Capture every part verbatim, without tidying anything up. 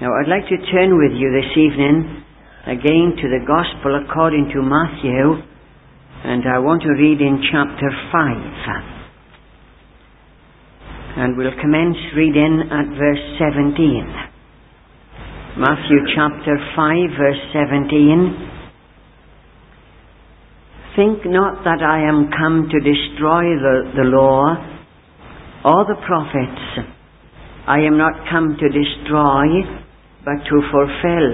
Now I'd like to turn with you this evening again to the Gospel according to Matthew, and I want to read in chapter five. And we'll commence reading at verse seventeen. Matthew chapter five, verse seventeen. Think not that I am come to destroy the, the law or the prophets. I am not come to destroy, but to fulfill.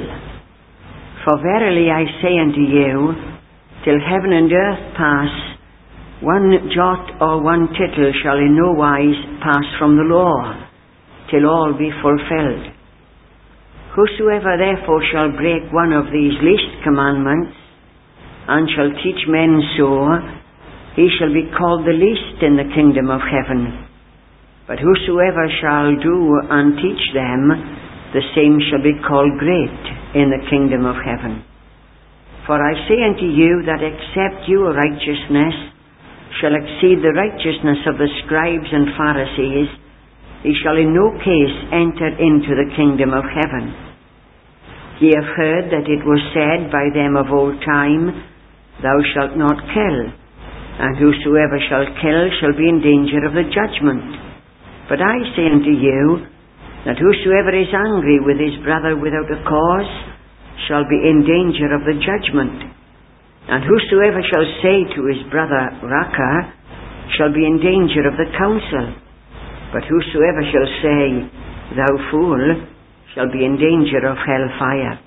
For verily I say unto you, till heaven and earth pass, one jot or one tittle shall in no wise pass from the law, till all be fulfilled. Whosoever therefore shall break one of these least commandments, and shall teach men so, he shall be called the least in the kingdom of heaven. But whosoever shall do and teach them, the same shall be called great in the kingdom of heaven. For I say unto you that except your righteousness shall exceed the righteousness of the scribes and Pharisees, ye shall in no case enter into the kingdom of heaven. Ye have heard that it was said by them of old time, Thou shalt not kill, and whosoever shall kill shall be in danger of the judgment. But I say unto you, that whosoever is angry with his brother without a cause shall be in danger of the judgment. And whosoever shall say to his brother, Raca, shall be in danger of the council. But whosoever shall say, Thou fool, shall be in danger of hell fire.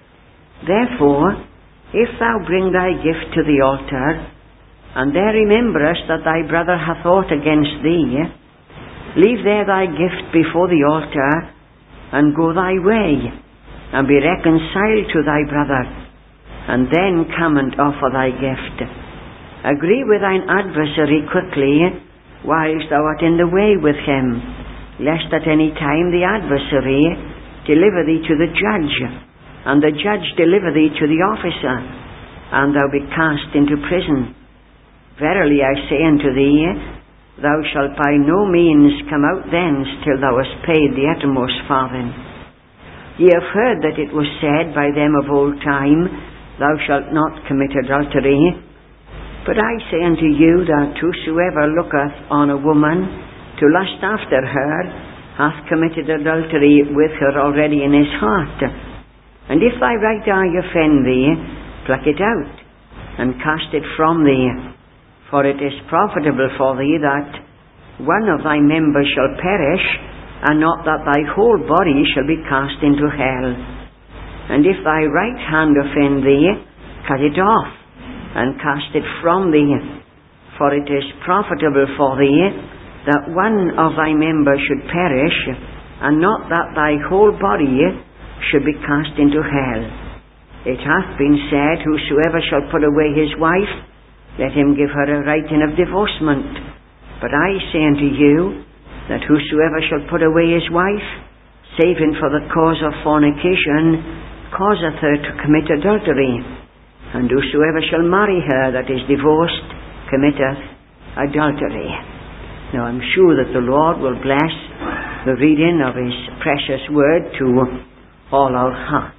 Therefore, if thou bring thy gift to the altar, and there rememberest that thy brother hath aught against thee, leave there thy gift before the altar, and go thy way, and be reconciled to thy brother, and then come and offer thy gift. Agree with thine adversary quickly, whilst thou art in the way with him, lest at any time the adversary deliver thee to the judge, and the judge deliver thee to the officer, and thou be cast into prison. Verily I say unto thee, thou shalt by no means come out thence till thou hast paid the uttermost farthing. Ye have heard that it was said by them of old time, Thou shalt not commit adultery. But I say unto you that whosoever looketh on a woman to lust after her hath committed adultery with her already in his heart. And if thy right eye offend thee, pluck it out, and cast it from thee. For it is profitable for thee that one of thy members shall perish, and not that thy whole body shall be cast into hell. And if thy right hand offend thee, cut it off, and cast it from thee. For it is profitable for thee that one of thy members should perish, and not that thy whole body should be cast into hell. It hath been said, Whosoever shall put away his wife, let him give her a writing of divorcement. But I say unto you, that whosoever shall put away his wife, saving for the cause of fornication, causeth her to commit adultery. And whosoever shall marry her that is divorced, committeth adultery. Now I'm sure that the Lord will bless the reading of His precious word to all our hearts.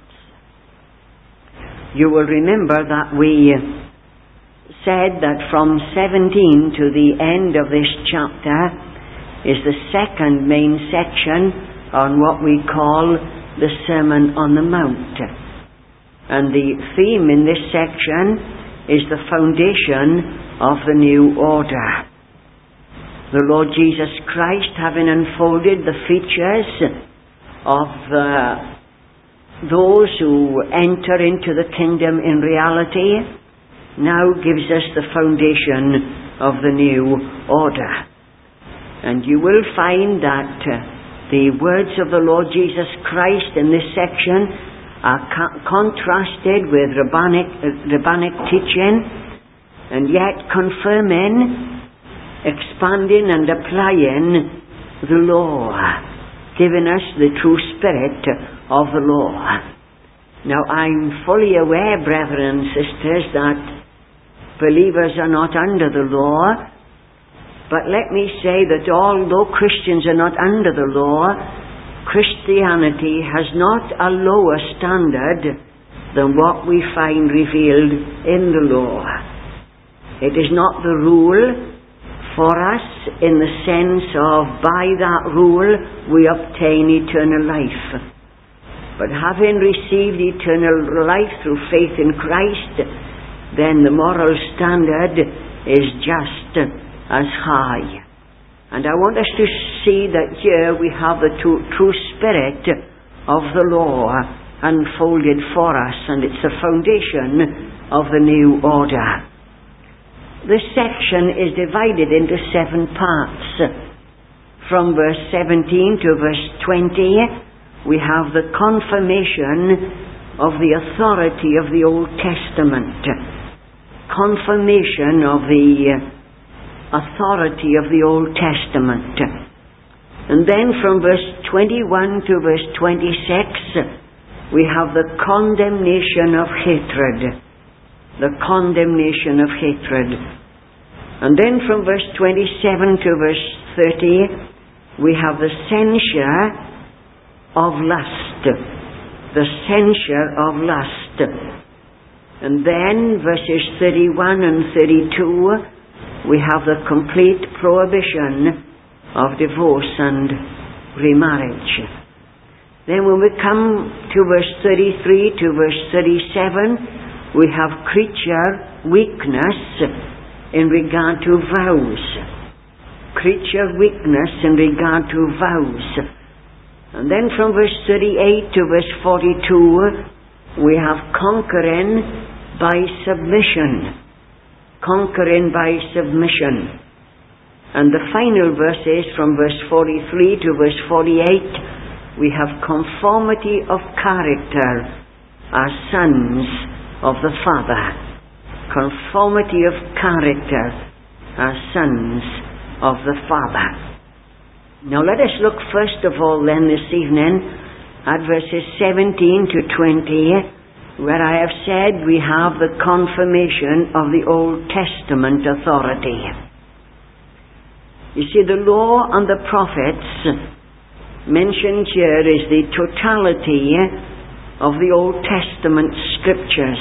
You will remember that we said that from seventeen to the end of this chapter is the second main section on what we call the Sermon on the Mount. And the theme in this section is the foundation of the new order. The Lord Jesus Christ, having unfolded the features of the those who enter into the kingdom in reality, now gives us the foundation of the new order. And you will find that uh, the words of the Lord Jesus Christ in this section are co- contrasted with rabbinic, uh, rabbinic teaching, and yet confirming, expanding and applying the law, giving us the true spirit of the law. Now I'm fully aware, brethren and sisters, that believers are not under the law, but let me say that although Christians are not under the law, Christianity has not a lower standard than what we find revealed in the law. It is not the rule for us in the sense of by that rule we obtain eternal life. But having received eternal life through faith in Christ, then the moral standard is just as high. And I want us to see that here we have the true, true spirit of the law unfolded for us, and it's the foundation of the new order. This section is divided into seven parts. From verse seventeen to verse twenty, we have the confirmation of the authority of the Old Testament. Confirmation of the authority of the Old Testament. And then from verse twenty-one to verse twenty-six, we have the condemnation of hatred. The condemnation of hatred. And then from verse twenty-seven to verse thirty, we have the censure of lust. The censure of lust. And then verses thirty-one and thirty-two, we have the complete prohibition of divorce and remarriage. Then when we come to verse thirty-three to verse thirty-seven, we have creature weakness in regard to vows. Creature weakness in regard to vows. And then from verse thirty-eight to verse forty-two, we have conquering by submission. Conquering by submission. And the final verses from verse forty-three to verse forty-eight, we have conformity of character as sons of the Father. Conformity of character as sons of the Father. Now let us look first of all then this evening at verses seventeen to twenty, where I have said we have the confirmation of the Old Testament authority. You see, the law and the prophets mentioned here is the totality of the Old Testament scriptures.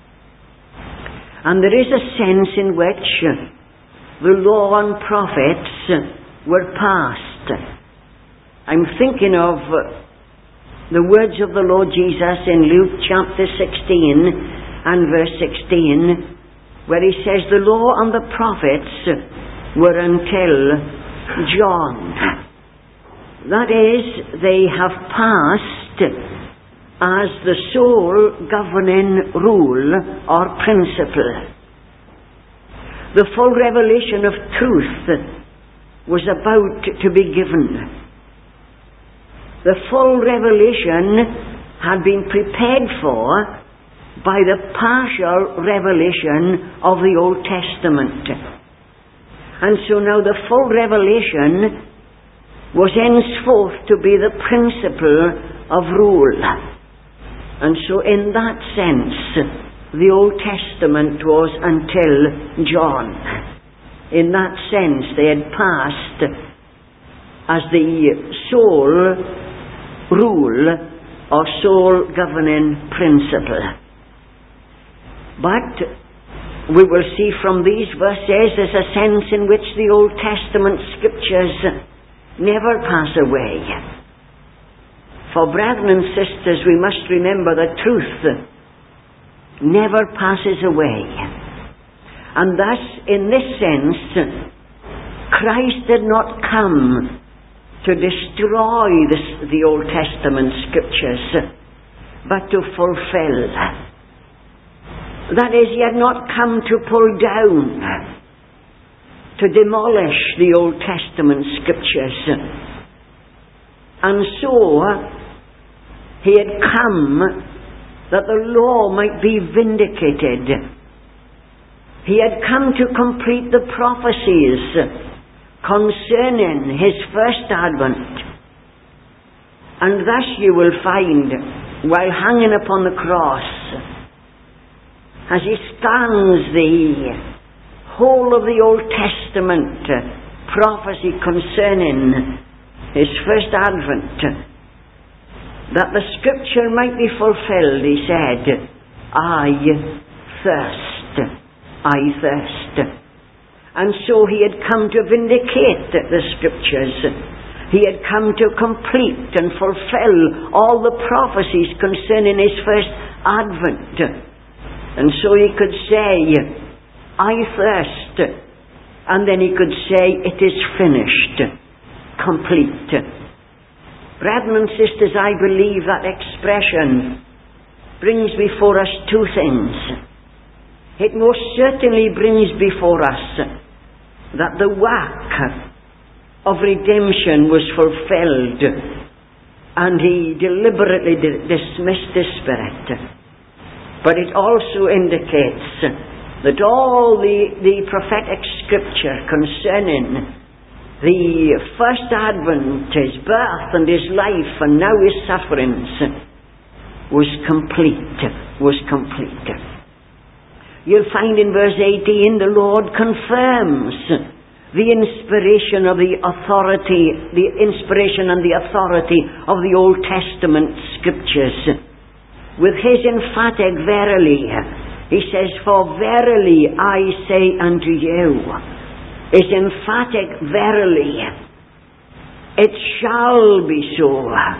And there is a sense in which the law and prophets were passed. I'm thinking of the words of the Lord Jesus in Luke chapter sixteen and verse sixteen, where he says, the law and the prophets were until John. That is, they have passed as the sole governing rule or principle. The full revelation of truth was about to be given. The full revelation had been prepared for by the partial revelation of the Old Testament. And so now the full revelation was henceforth to be the principle of rule. And so in that sense, the Old Testament was until John. In that sense, they had passed as the sole rule or sole governing principle. But we will see from these verses there's a sense in which the Old Testament scriptures never pass away. For brethren and sisters, we must remember that truth never passes away. And thus, in this sense, Christ did not come to destroy this, the Old Testament scriptures, but to fulfill. That is, he had not come to pull down, to demolish the Old Testament scriptures. And so, he had come that the law might be vindicated. He had come to complete the prophecies concerning his first advent. And thus you will find, while hanging upon the cross, as he stands the whole of the Old Testament prophecy concerning his first advent, that the scripture might be fulfilled, he said, I thirst, I thirst. And so he had come to vindicate the scriptures. He had come to complete and fulfill all the prophecies concerning his first advent. And so he could say, I thirst. And then he could say, it is finished, complete. Brethren and sisters, I believe that expression brings before us two things. It most certainly brings before us that the work of redemption was fulfilled, and he deliberately dismissed the Spirit. But it also indicates that all the, the prophetic scripture concerning the first advent, his birth and his life and now his sufferings, was complete, was complete. You'll find in verse eighteen, the Lord confirms the inspiration of the authority, the inspiration and the authority of the Old Testament scriptures. With his emphatic verily, he says, for verily I say unto you, his emphatic verily, it shall be so.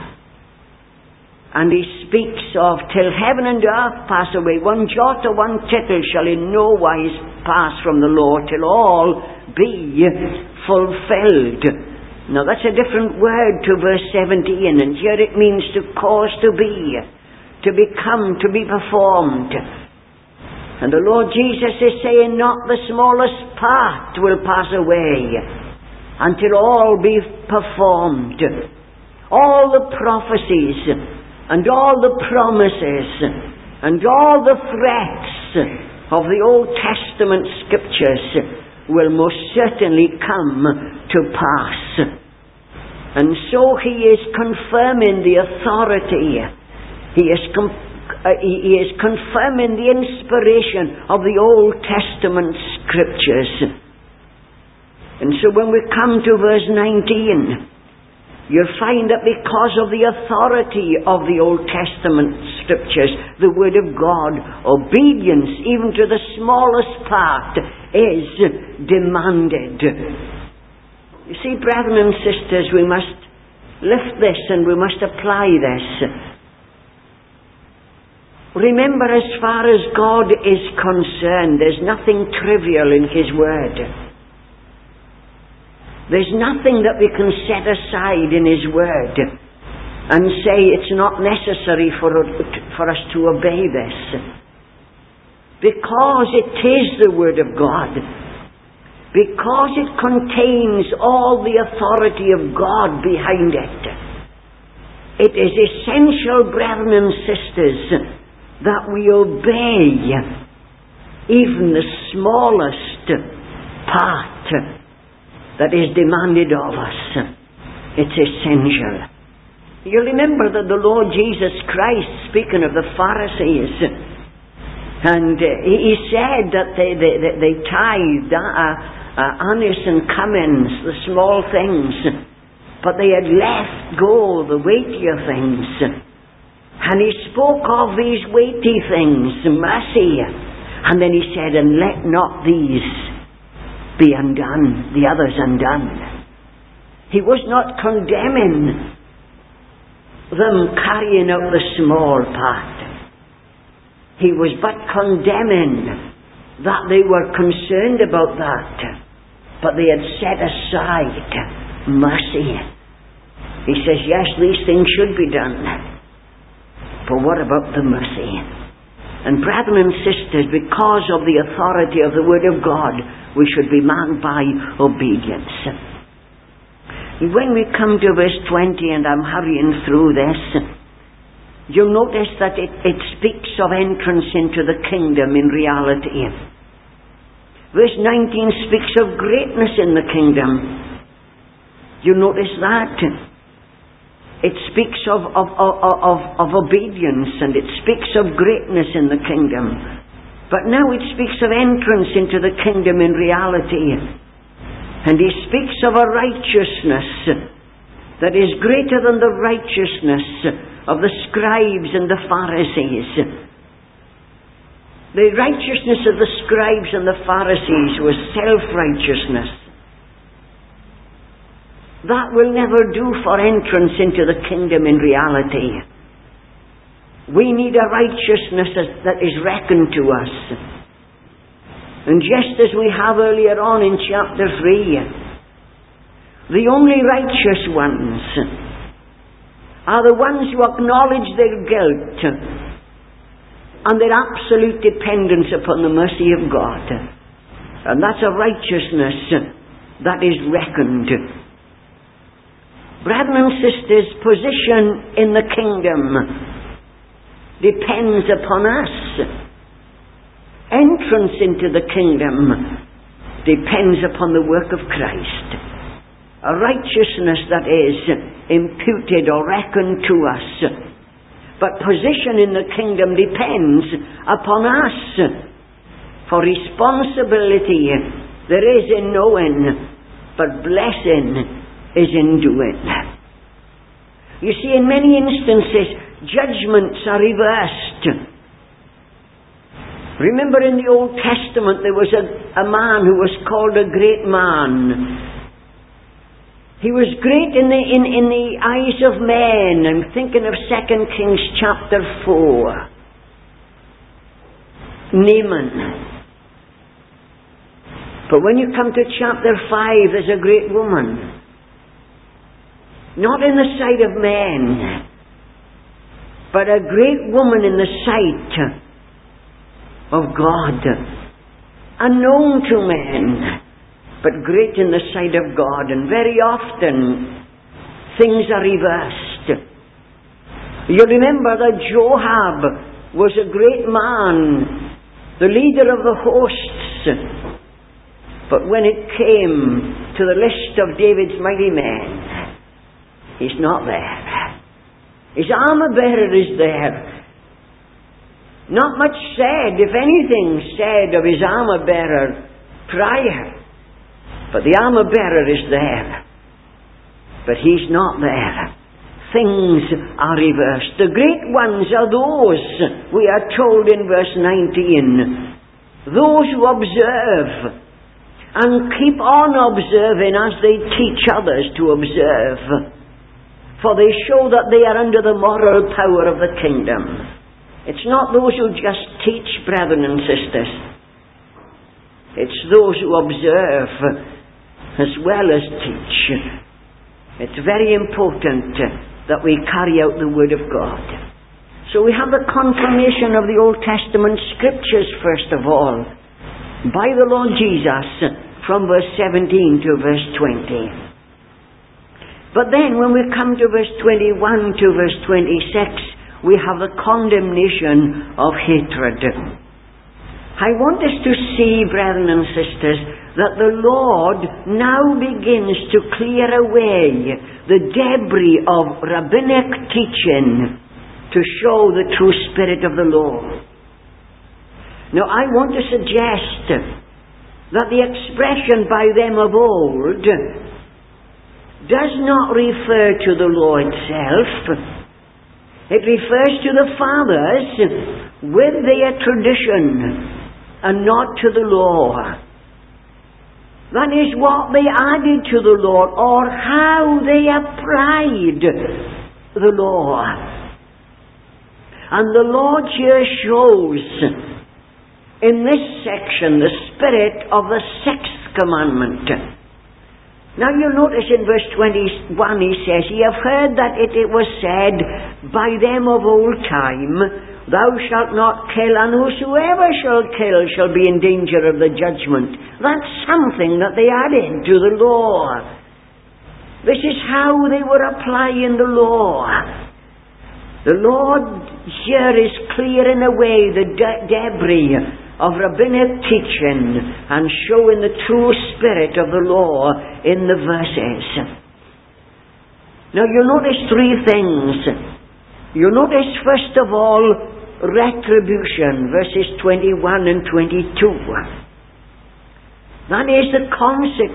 And he speaks of, till heaven and earth pass away, one jot or one tittle shall in no wise pass from the law, till all be fulfilled. Now that's a different word to verse seventeen, and here it means to cause to be, to become, to be performed. And the Lord Jesus is saying, not the smallest part will pass away until all be performed. All the prophecies and all the promises and all the threats of the Old Testament scriptures will most certainly come to pass. And so he is confirming the authority. He is, com- uh, he is confirming the inspiration of the Old Testament scriptures. And so when we come to verse nineteen, you'll find that because of the authority of the Old Testament scriptures, the Word of God, obedience even to the smallest part is demanded. You see, brethren and sisters, we must lift this and we must apply this. Remember, as far as God is concerned, there's nothing trivial in His Word. There's nothing that we can set aside in His Word and say it's not necessary for, for us to obey this. Because it is the Word of God. Because it contains all the authority of God behind it. It is essential, brethren and sisters, that we obey even the smallest part that is demanded of us. It's essential. You remember that the Lord Jesus Christ, speaking of the Pharisees, and uh, he said that they, they, they, they tithed uh, uh, anise and cummins, the small things, but they had left go the weightier things. And he spoke of these weighty things, mercy, and then he said, and let not these be undone, the others undone. He was not condemning them carrying out the small part. He was but condemning that they were concerned about that, but they had set aside mercy. He says, yes, these things should be done, but what about the mercy? And brethren and sisters, because of the authority of the Word of God, we should be marked by obedience. When we come to verse twenty, and I'm hurrying through this, you'll notice that it, it speaks of entrance into the kingdom in reality. Verse nineteen speaks of greatness in the kingdom. You notice that. It speaks of, of, of, of, of obedience, and it speaks of greatness in the kingdom. But now it speaks of entrance into the kingdom in reality. And he speaks of a righteousness that is greater than the righteousness of the scribes and the Pharisees. The righteousness of the scribes and the Pharisees was self-righteousness. That will never do for entrance into the kingdom in reality. We need a righteousness that is reckoned to us. And just as we have earlier on in chapter three, the only righteous ones are the ones who acknowledge their guilt and their absolute dependence upon the mercy of God. And that's a righteousness that is reckoned. Brethren and sisters, position in the kingdom depends upon us. Entrance into the kingdom depends upon the work of Christ. A righteousness that is imputed or reckoned to us. But position in the kingdom depends upon us. For responsibility there is in knowing, but blessing is in doing. You see, in many instances, judgments are reversed. Remember in the Old Testament there was a, a man who was called a great man. He was great in the, in, in the eyes of men. I'm thinking of Second Kings chapter four. Naaman. But when you come to chapter five, there's a great woman. Not in the sight of men, but a great woman in the sight of God. Unknown to men, but great in the sight of God. And very often things are reversed. You remember that Joab was a great man, the leader of the hosts. But when it came to the list of David's mighty men, he's not there. His armor bearer is there. Not much said, if anything, said of his armor bearer prior. But the armor bearer is there. But he's not there. Things are reversed. The great ones are those, we are told in verse nineteen, those who observe and keep on observing as they teach others to observe. For they show that they are under the moral power of the kingdom. It's not those who just teach, brethren and sisters. It's those who observe as well as teach. It's very important that we carry out the Word of God. So we have the confirmation of the Old Testament Scriptures first of all, by the Lord Jesus, from verse seventeen to verse twenty. But then when we come to verse twenty-one to verse twenty-six, we have the condemnation of hatred. I want us to see, brethren and sisters, that the Lord now begins to clear away the debris of rabbinic teaching to show the true spirit of the law. Now I want to suggest that the expression by them of old does not refer to the law itself. It refers to the fathers with their tradition and not to the law. That is what they added to the law, or how they applied the law. And the Lord here shows in this section the spirit of the sixth commandment. Now you'll notice in verse twenty-one he says, "Ye have heard that it, it was said by them of old time, Thou shalt not kill, and whosoever shall kill shall be in danger of the judgment." That's something that they added to the law. This is how they were applying the law. The Lord here is clearing away the de- debris of rabbinic teaching and showing the true spirit of the law in the verses. Now you'll notice three things. You'll notice first of all retribution, verses twenty-one and twenty-two. That is the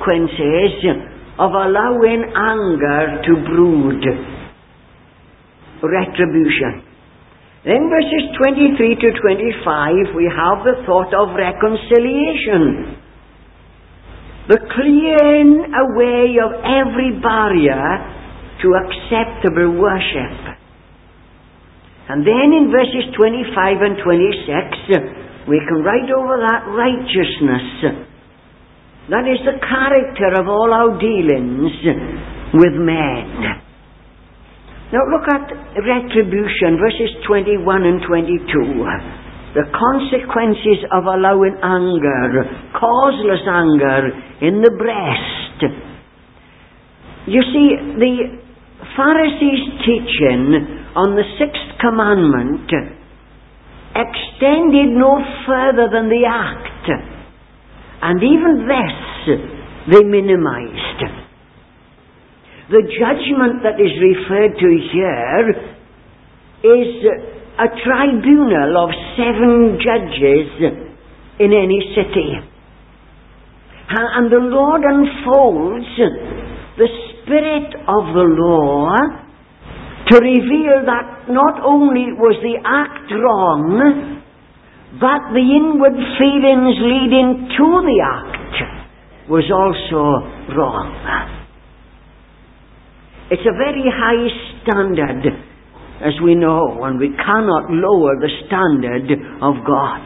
consequences of allowing anger to brood. retribution. Then verses twenty-three to twenty-five, we have the thought of reconciliation. The clearing away of every barrier to acceptable worship. And then in verses twenty-five and twenty-six, we can write over that righteousness. That is the character of all our dealings with men. Now look at retribution, verses twenty-one and twenty-two. The consequences of allowing anger, causeless anger, in the breast. You see, the Pharisees' teaching on the sixth commandment extended no further than the act. And even this they minimized. The judgment that is referred to here is a tribunal of seven judges in any city. And the Lord unfolds the spirit of the law to reveal that not only was the act wrong, but the inward feelings leading to the act was also wrong. It's a very high standard, as we know, and we cannot lower the standard of God.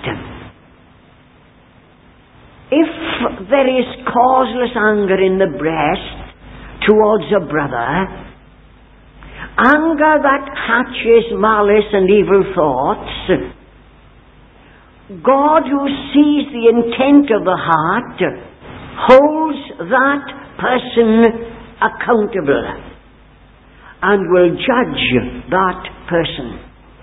If there is causeless anger in the breast towards a brother, anger that hatches malice and evil thoughts, God, who sees the intent of the heart, holds that person accountable and will judge that person.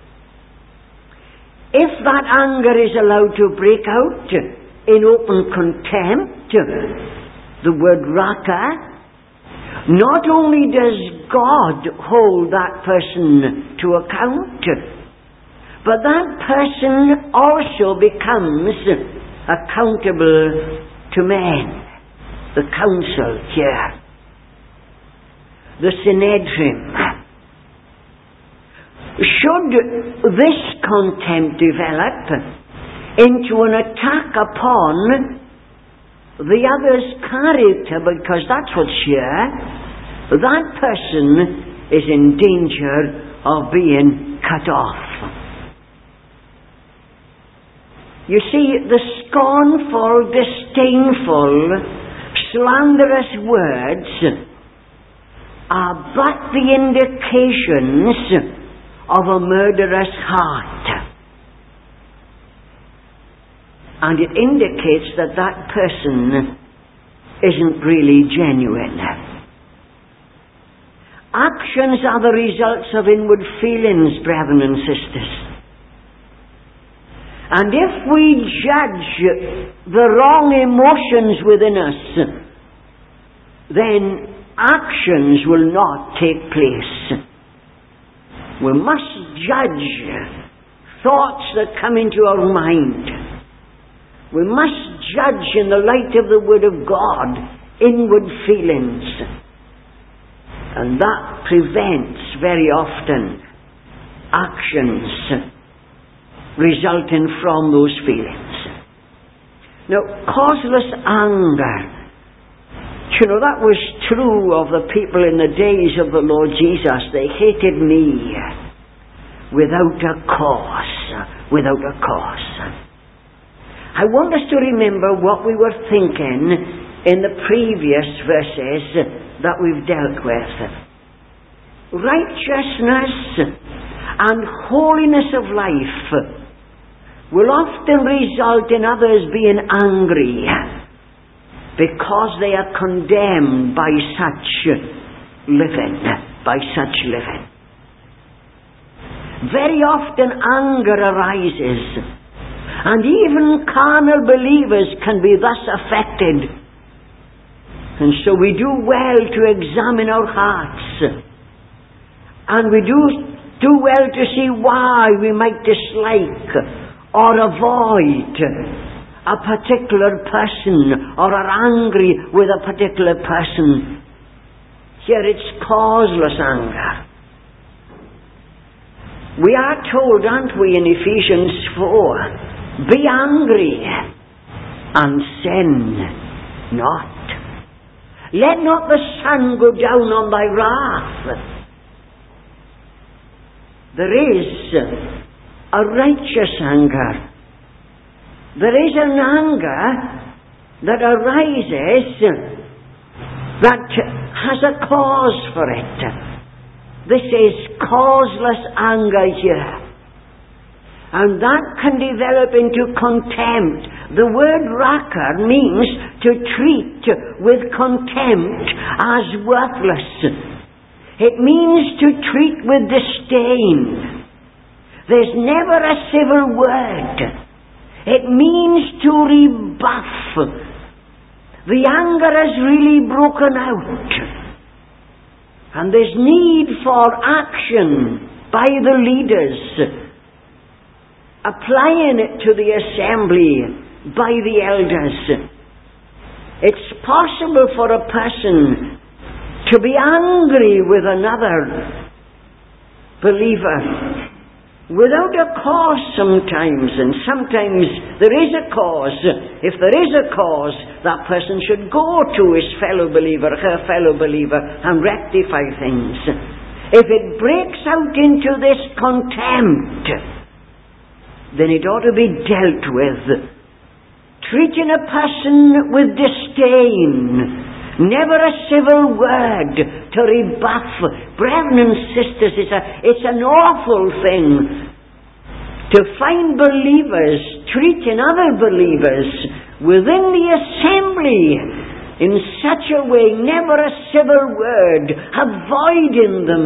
If that anger is allowed to break out in open contempt, the word raka, not only does God hold that person to account, but that person also becomes accountable to men, the council here. The Synedrium. Should this contempt develop into an attack upon the other's character, because that's what's here, that person is in danger of being cut off. You see, the scornful, disdainful, slanderous words are but the indications of a murderous heart. And it indicates that that person isn't really genuine. Actions are the results of inward feelings, brethren and sisters. And if we judge the wrong emotions within us, then actions will not take place. We must judge thoughts that come into our mind. We must judge in the light of the Word of God inward feelings. And that prevents very often actions resulting from those feelings. Now, causeless anger. You know, that was true of the people in the days of the Lord Jesus. They hated me without a cause. Without a cause. I want us to remember what we were thinking in the previous verses that we've dealt with. Righteousness and holiness of life will often result in others being angry because they are condemned by such living, by such living. Very often anger arises, and even carnal believers can be thus affected. And so we do well to examine our hearts, and we do do well to see why we might dislike or avoid a particular person, or are angry with a particular person. Here it's causeless anger. We are told, aren't we, in Ephesians four, be angry and sin not. Let not the sun go down on thy wrath. There is a righteous anger. There is an anger that arises that has a cause for it. This is causeless anger here. And that can develop into contempt. The word raca means to treat with contempt as worthless. It means to treat with disdain. There's never a civil word. It means to rebuff. The anger has really broken out. And there's need for action by the leaders, applying it to the assembly by the elders. It's possible for a person to be angry with another believer without a cause sometimes, and sometimes there is a cause. If there is a cause, that person should go to his fellow believer, her fellow believer, and rectify things. If it breaks out into this contempt, then it ought to be dealt with. Treating a person with disdain, never a civil word to rebuff. Brethren and sisters, it's, a, it's an awful thing to find believers treating other believers within the assembly in such a way, never a civil word, avoiding them,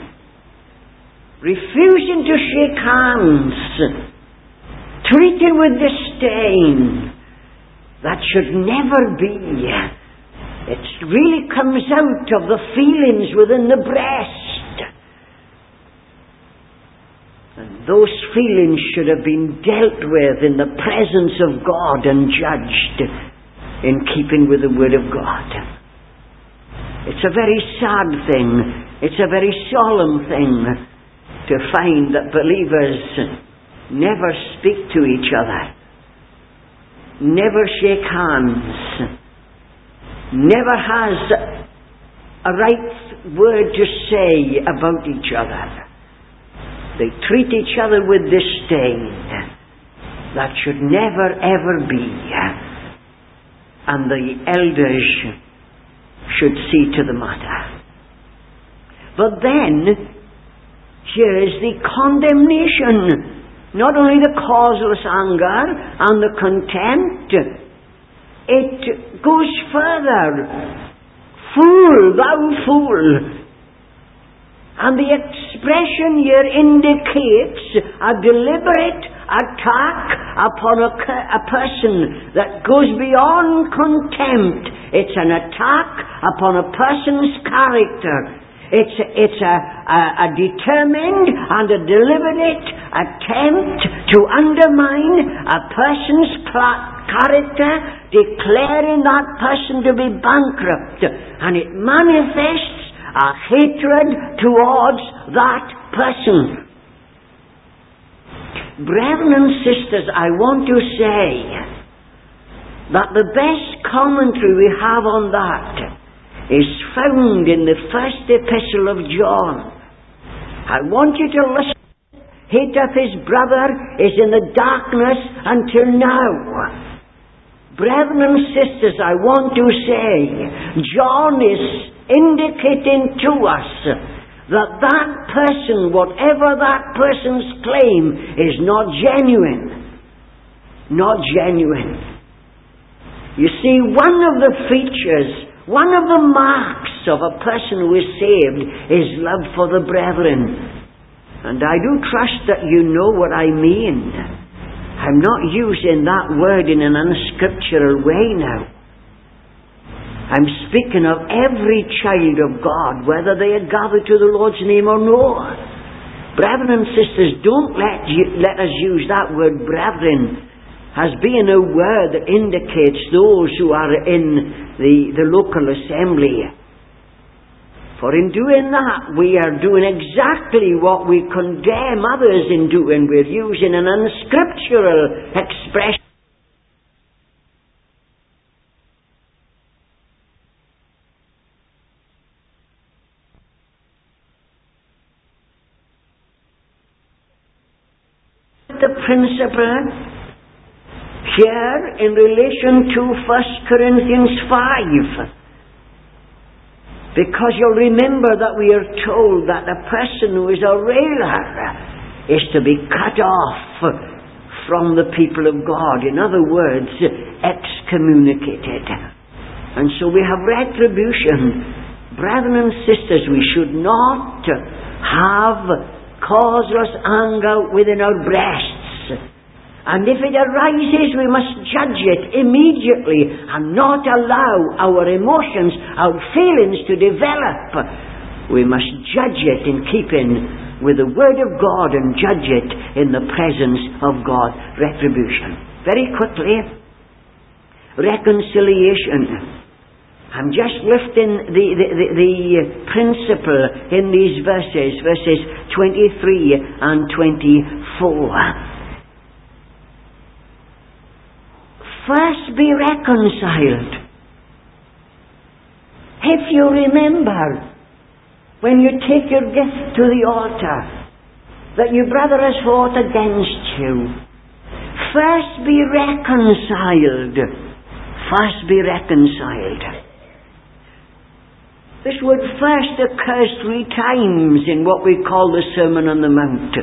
refusing to shake hands, treating with disdain. That should never be. It really comes out of the feelings within the breast. And those feelings should have been dealt with in the presence of God and judged in keeping with the Word of God. It's a very sad thing. It's a very solemn thing to find that believers never speak to each other, never shake hands, never has a right word to say about each other. They treat each other with disdain. That should never ever be. And the elders should see to the matter. But then, here is the condemnation. Not only the causeless anger and the contempt, it goes further. Fool, thou fool. And the expression here indicates a deliberate attack upon a, a person that goes beyond contempt. It's an attack upon a person's character. It's, it's a, a, a determined and a deliberate attempt to undermine a person's character, declaring that person to be bankrupt. And it manifests a hatred towards that person. Brethren and sisters, I want to say that the best commentary we have on that is found in the first epistle of John. I want you to listen. Hateth his brother is in the darkness until now. Brethren and sisters, I want to say, John is indicating to us that that person, whatever that person's claim, is not genuine. Not genuine. You see, one of the features, one of the marks of a person who is saved is love for the brethren. And I do trust that you know what I mean. I'm not using that word in an unscriptural way now. I'm speaking of every child of God, whether they are gathered to the Lord's name or no. Brethren and sisters, don't let, you, let us use that word brethren as being a word that indicates those who are in the, the local assembly. For in doing that, we are doing exactly what we condemn others in doing. We're using an unscriptural expression. The principle here in relation to First Corinthians five. Because you'll remember that we are told that the person who is a railer is to be cut off from the people of God. In other words, excommunicated. And so we have retribution. Brethren and sisters, we should not have causeless anger within our breasts. And if it arises, we must judge it immediately and not allow our emotions, our feelings to develop. We must judge it in keeping with the Word of God and judge it in the presence of God. Retribution. Very quickly, reconciliation. I'm just lifting the, the, the, the principle in these verses, verses twenty-three and twenty-four. First be reconciled. If you remember, when you take your gift to the altar, that your brother has fought against you, first be reconciled. First be reconciled. This word first occurs three times in what we call the Sermon on the Mount.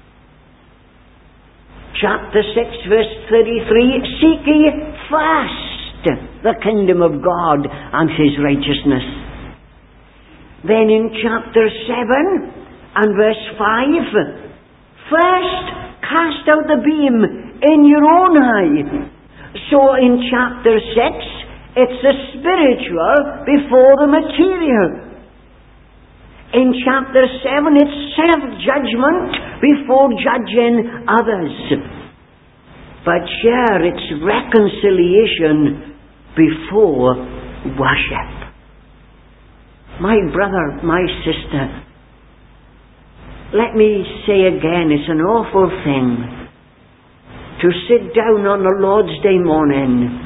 Chapter six, verse thirty-three, seek ye first the kingdom of God and His righteousness. Then in chapter seven and verse five, first cast out the beam in your own eye. So in chapter six, it's the spiritual before the material. In chapter seven, it's self-judgment before judging others. But here, it's reconciliation before worship. My brother, my sister, let me say again, it's an awful thing to sit down on a Lord's Day morning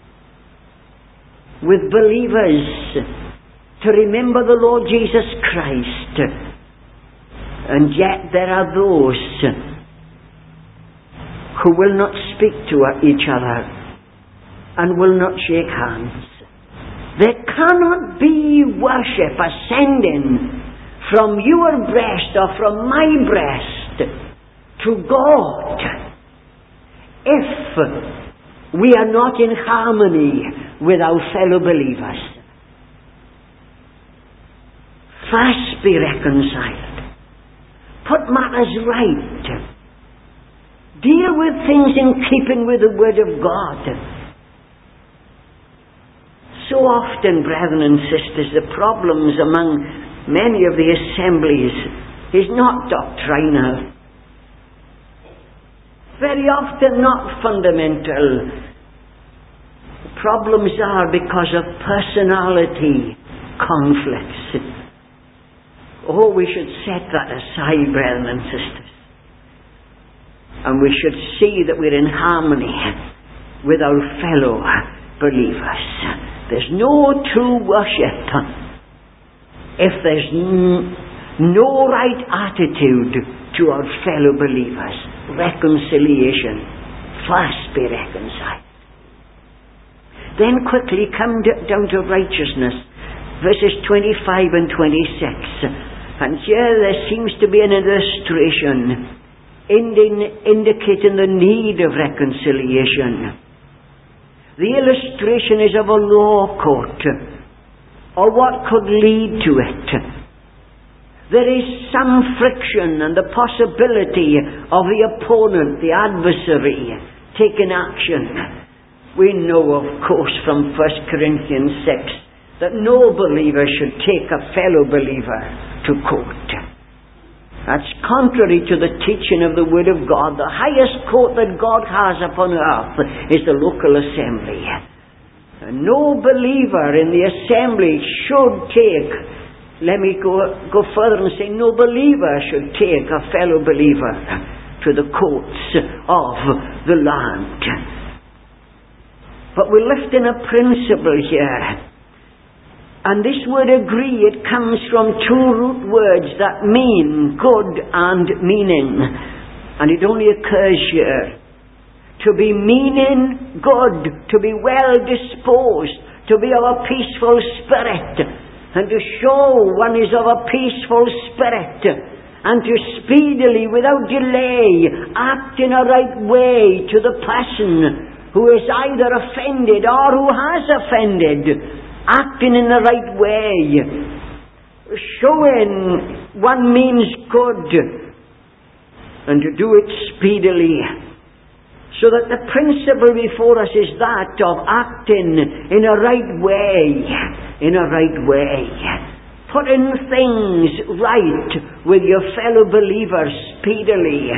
with believers to remember the Lord Jesus Christ, and yet there are those who will not speak to each other and will not shake hands. There cannot be worship ascending from your breast or from my breast to God if we are not in harmony with our fellow believers. First be reconciled. Put matters right. Deal with things in keeping with the Word of God. So often, brethren and sisters, the problems among many of the assemblies is not doctrinal. Very often not fundamental. Problems are because of personality conflicts. Oh, we should set that aside, brethren and sisters. And we should see that we're in harmony with our fellow believers. There's no true worship if there's n- no right attitude to our fellow believers. Reconciliation. First be reconciled. Then quickly come d- down to righteousness. Verses twenty-five and twenty-six. And here there seems to be an illustration Indi- indicating the need of reconciliation. The illustration is of a law court, or what could lead to it. There is some friction and the possibility of the opponent, the adversary, taking action. We know, of course, from First Corinthians six, that no believer should take a fellow believer to court. That's contrary to the teaching of the Word of God. The highest court that God has upon earth is the local assembly. And no believer in the assembly should take Let me go, go further and say no believer should take a fellow believer to the courts of the land. But we're lifting a principle here. And this word agree, it comes from two root words that mean good and meaning. And it only occurs here. To be meaning good, to be well disposed, to be of a peaceful spirit, and to show one is of a peaceful spirit, and to speedily, without delay, act in a right way to the person who is either offended or who has offended. Acting in the right way, showing one means good, and to do it speedily. So that the principle before us is that of acting in a right way, in a right way. Putting things right with your fellow believers speedily.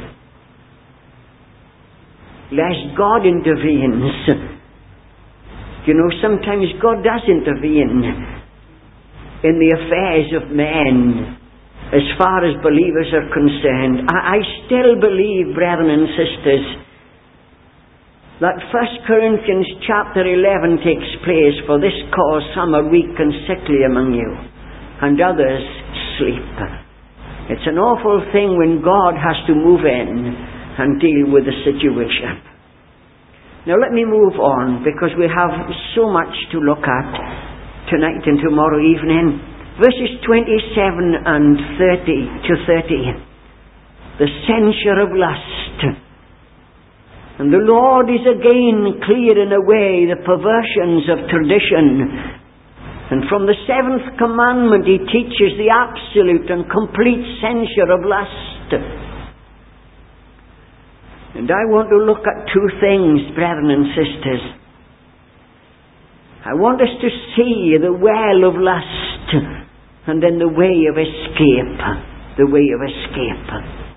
Lest God intervenes. You know, sometimes God does intervene in the affairs of men as far as believers are concerned. I, I still believe, brethren and sisters, that First Corinthians chapter eleven takes place. For this cause some are weak and sickly among you, and others sleep. It's an awful thing when God has to move in and deal with the situation. Now let me move on, because we have so much to look at tonight and tomorrow evening. Verses twenty-seven and thirty to thirty. The censure of lust. And the Lord is again clearing away the perversions of tradition. And from the seventh commandment He teaches the absolute and complete censure of lust. And I want to look at two things, brethren and sisters. I want us to see the well of lust, and then the way of escape. The way of escape.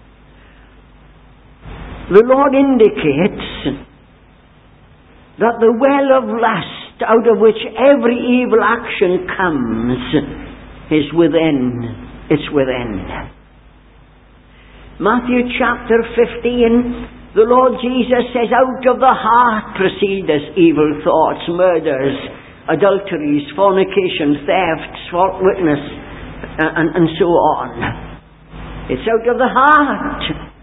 The Lord indicates that the well of lust, out of which every evil action comes, is within. It's within. Matthew chapter fifteen. The Lord Jesus says, out of the heart proceedeth evil thoughts, murders, adulteries, fornication, thefts, false witness, and, and so on. It's out of the heart.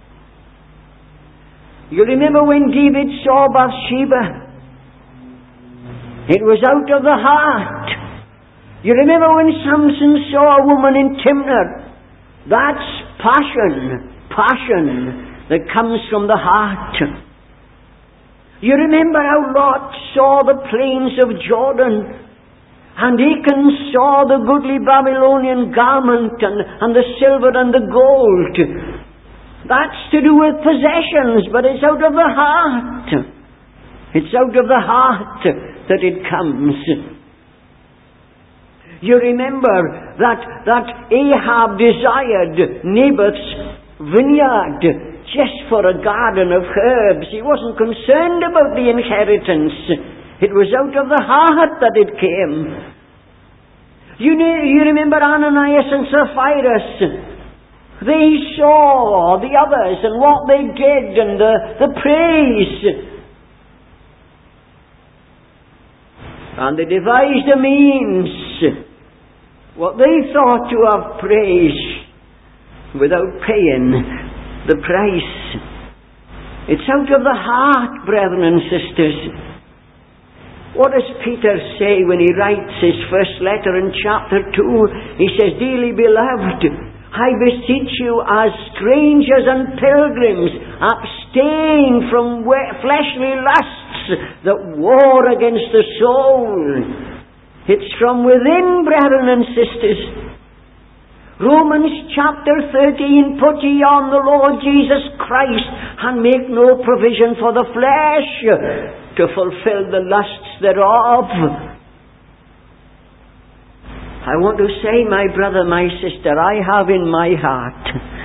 You remember when David saw Bathsheba? It was out of the heart. You remember when Samson saw a woman in Timnah? That's passion, passion. That comes from the heart. You remember how Lot saw the plains of Jordan, and Achan saw the goodly Babylonian garment and, and the silver and the gold. That's to do with possessions, but it's out of the heart. It's out of the heart that it comes. You remember that, that Ahab desired Naboth's vineyard just for a garden of herbs. He wasn't concerned about the inheritance. It was out of the heart that it came. You know, you remember Ananias and Sapphira. They saw the others and what they did and the, the praise. And they devised a means, what they thought to have praise, without paying the price. It's out of the heart, brethren and sisters. What does Peter say when he writes his first letter in chapter two? He says, dearly beloved, I beseech you as strangers and pilgrims, abstain from fleshly lusts that war against the soul. It's from within, brethren and sisters. Romans chapter thirteen, put ye on the Lord Jesus Christ, and make no provision for the flesh to fulfill the lusts thereof. I want to say, my brother, my sister, I have in my heart,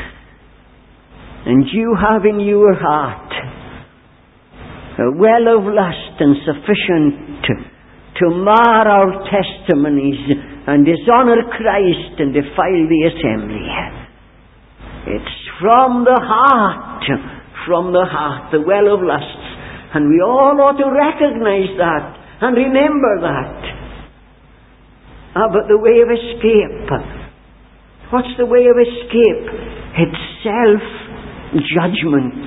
and you have in your heart, a well of lust and sufficient to, to mar our testimonies and dishonour Christ and defile the assembly. It's from the heart, from the heart, the well of lusts. And we all ought to recognize that and remember that. Ah, but the way of escape. What's the way of escape? It's self-judgment.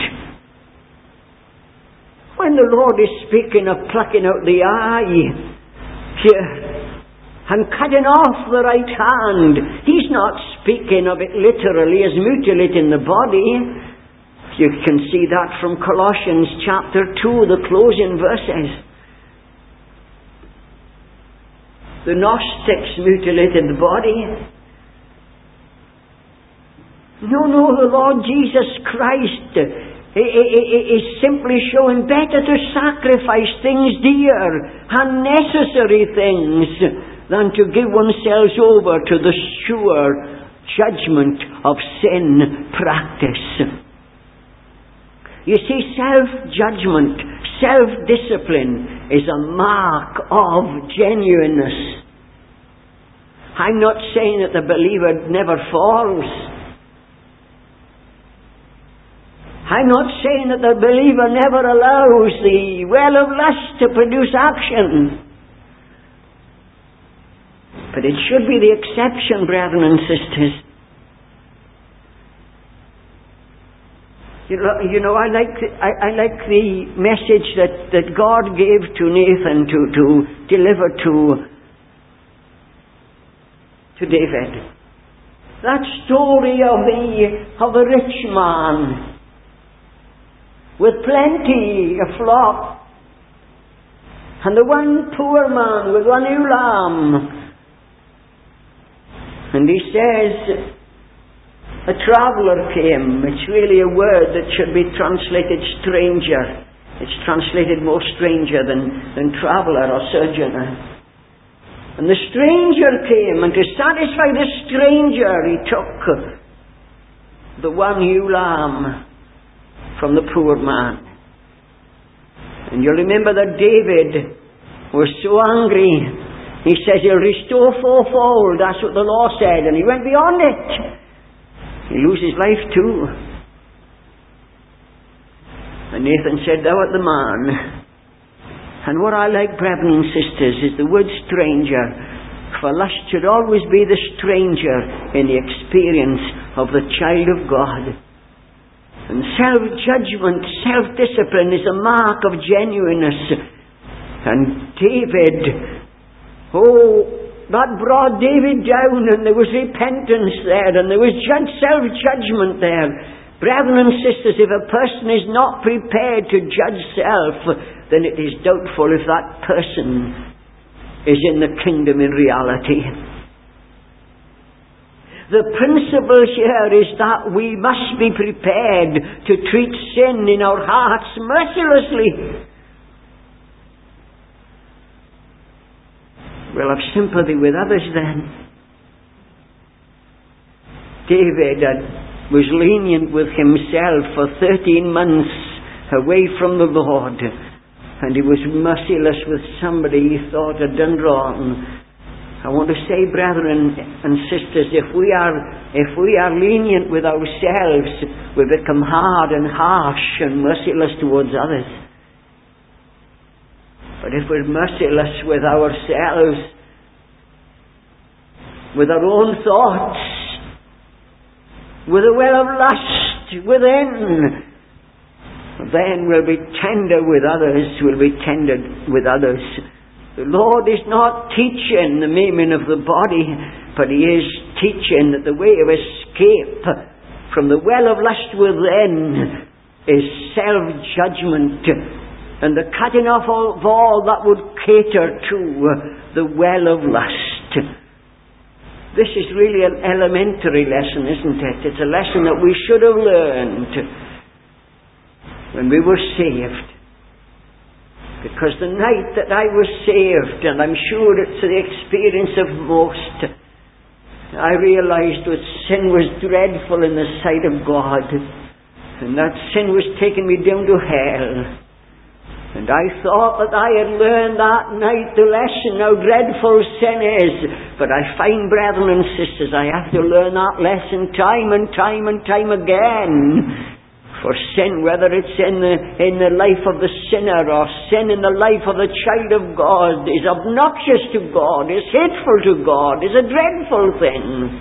When the Lord is speaking of plucking out the eye here and cutting off the right hand, He's not speaking of it literally as mutilating the body. You can see that from Colossians chapter two, the closing verses. The Gnostics mutilated the body. No, no, the Lord Jesus Christ is simply showing better to sacrifice things dear and necessary things than to give oneself over to the sure judgment of sin practice. You see, self-judgment, self-discipline is a mark of genuineness. I'm not saying that the believer never falls. I'm not saying that the believer never allows the well of lust to produce action. But it should be the exception, brethren and sisters. You know, you know I like I, I like the message that, that God gave to Nathan to, to deliver to, to David. That story of the of the rich man with plenty of flock, and the one poor man with one ewe lamb. And he says, a traveller came. It's really a word that should be translated stranger. It's translated more stranger than, than traveller or sojourner. And the stranger came, and to satisfy the stranger, he took the one ewe lamb from the poor man. And you'll remember that David was so angry. He says he'll restore fourfold. That's what the law said. And he went beyond it. He loses his life too. And Nathan said, thou art the man. And what I like, brethren and sisters, is the word stranger. For lust should always be the stranger in the experience of the child of God. And self-judgment, self-discipline is a mark of genuineness. And David, oh, that brought David down, and there was repentance there, and there was judge, self-judgment there. Brethren and sisters, if a person is not prepared to judge self, then it is doubtful if that person is in the kingdom in reality. The principle here is that we must be prepared to treat sin in our hearts mercilessly. We'll have sympathy with others then. David was lenient with himself for thirteen months away from the Lord, and he was merciless with somebody he thought had done wrong. I want to say, brethren and sisters, if we are if we are lenient with ourselves, we become hard and harsh and merciless towards others. But if we're merciless with ourselves, with our own thoughts, with a well of lust within, then we'll be tender with others, we'll be tender with others. The Lord is not teaching the maiming of the body, but He is teaching that the way of escape from the well of lust within is self-judgment, and the cutting off of all that would cater to the well of lust. This is really an elementary lesson, isn't it? It's a lesson that we should have learned when we were saved. Because the night that I was saved, and I'm sure it's the experience of most, I realized that sin was dreadful in the sight of God, and that sin was taking me down to hell. And And I thought that I had learned that night the lesson, how dreadful sin is. But I find, brethren and sisters, I have to learn that lesson time and time and time again. For sin, whether it's in the, in the life of the sinner or sin in the life of the child of God, is obnoxious to God, is hateful to God, is a dreadful thing.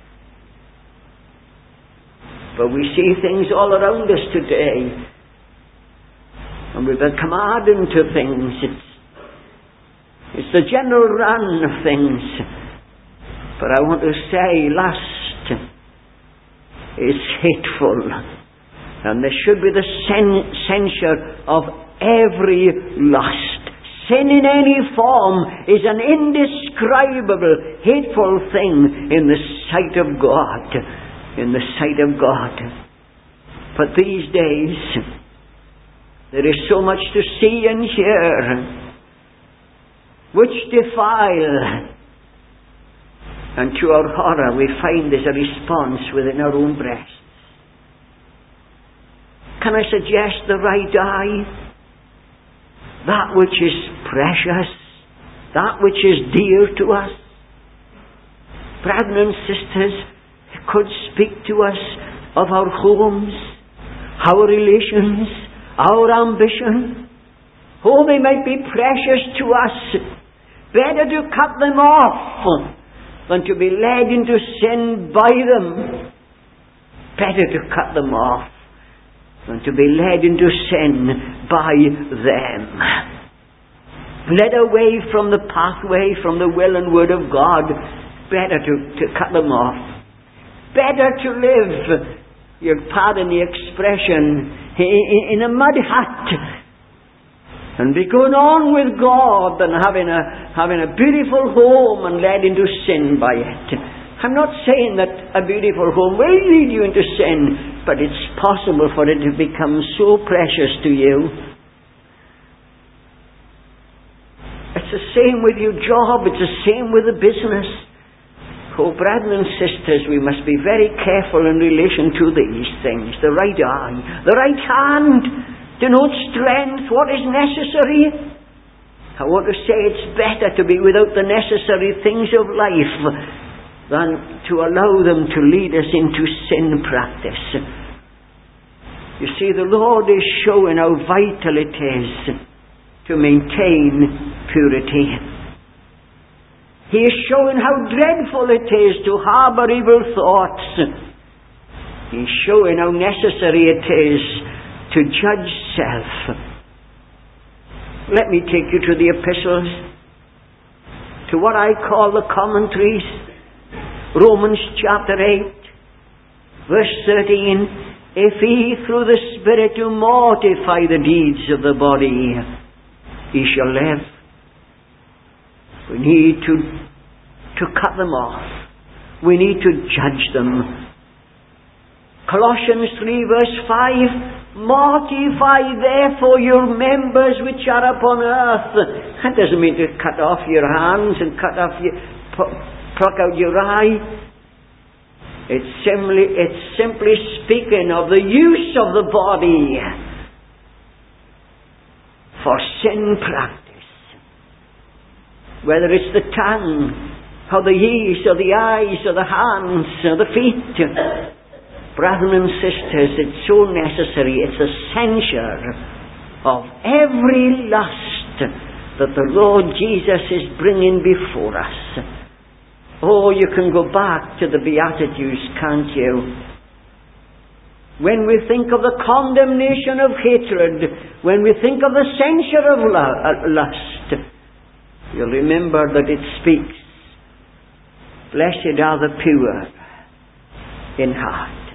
But we see things all around us today. And we become hardened to things. It's, it's the general run of things. But I want to say, lust is hateful. And there should be the sen- censure of every lust. Sin in any form is an indescribable, hateful thing in the sight of God. In the sight of God. But these days, there is so much to see and hear which defile. And to our horror, we find there's a response within our own breasts. Can I suggest the right eye? That which is precious, that which is dear to us. Brethren and sisters, it could speak to us of our homes, our relations, our ambition. Oh, they might be precious to us. Better to cut them off than to be led into sin by them. Better to cut them off than to be led into sin by them. Led away from the pathway, from the will and word of God. Better to, to cut them off. Better to live, you'll pardon the expression, in a mud hut and be going on with God than having a having a beautiful home and led into sin by it. I'm not saying that a beautiful home will lead you into sin, but it's possible for it to become so precious to you. It's the same with your job, it's the same with the business. Oh, brethren and sisters, we must be very careful in relation to these things. The right eye, the right hand denotes strength, what is necessary. I want to say it's better to be without the necessary things of life than to allow them to lead us into sin practice. You see, the Lord is showing how vital it is to maintain purity. He is showing how dreadful it is to harbour evil thoughts. He is showing how necessary it is to judge self. Let me take you to the epistles, to what I call the commentaries. Romans chapter eight, verse thirteen. If he through the Spirit do mortify the deeds of the body, he shall live. We need to, to cut them off. We need to judge them. Colossians three verse five, mortify therefore your members which are upon earth. That doesn't mean to cut off your hands and cut off your, pluck out your eye. It's simply, it's simply speaking of the use of the body for sin practice. Whether it's the tongue, or the ears, or the eyes, or the hands, or the feet. Brothers and sisters, it's so necessary. It's a censure of every lust that the Lord Jesus is bringing before us. Oh, you can go back to the Beatitudes, can't you? When we think of the condemnation of hatred, when we think of the censure of lust, you'll remember that it speaks, blessed are the pure in heart.